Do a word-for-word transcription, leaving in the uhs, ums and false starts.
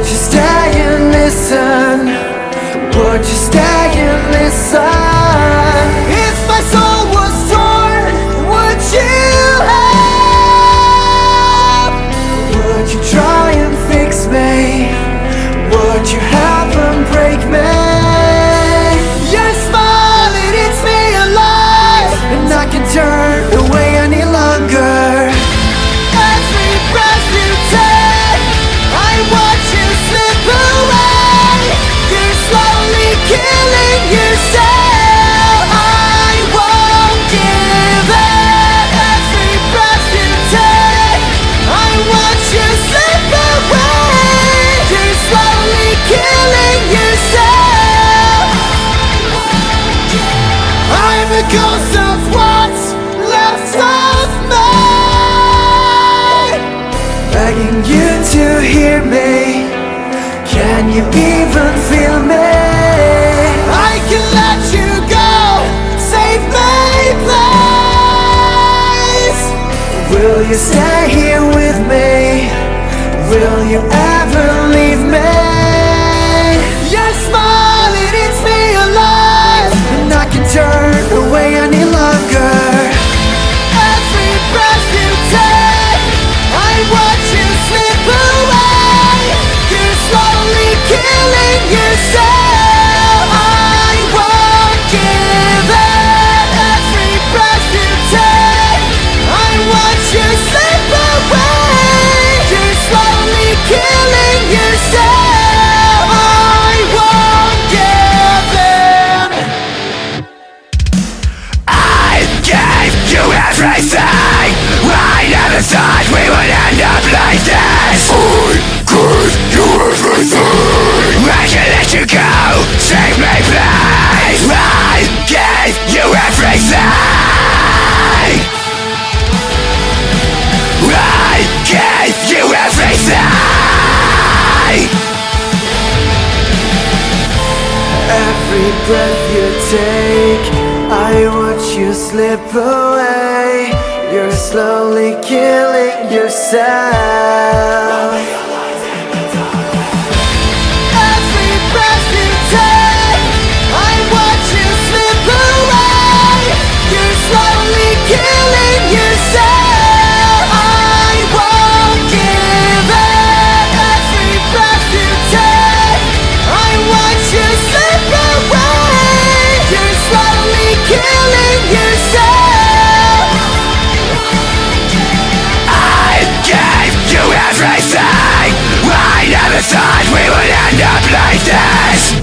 Would you stay and listen? Would you stay and listen? If my soul was torn, would you help? Would you try and fix me? Would you help and break me? Your smile, it eats me alive, and I can turn away any longer. Every breath you take, I watch you slip away. You're slowly killing yourself. I won't give in. Every breath you take, I watch you slip away. You're slowly killing yourself. I'm the ghost of what's left of me, begging you to hear me. Can you even feel me? I can let you go, save me, please. Will you stay here with me? Will you ever leave me? Your smile, it eats me alive, and I can turn away any longer. Every breath you take, I watch you slip away. You're slowly killing yourself. I won't give in. Every breath you take, I watch you slip away. You're slowly killing yourself. I won't give in. I gave you everything. I never thought we would end up like this. I gave you everything. I can let you go, save me please. I gave you everything. I gave you everything. Every breath you take, I watch you slip away. You're slowly killing yourself. Every breath you take, I watch you slip away. You're slowly killing yourself. I won't give in. Every breath you take, I watch you slip away. You're slowly killing yourself. I gave you everything. I never thought we would end up like this.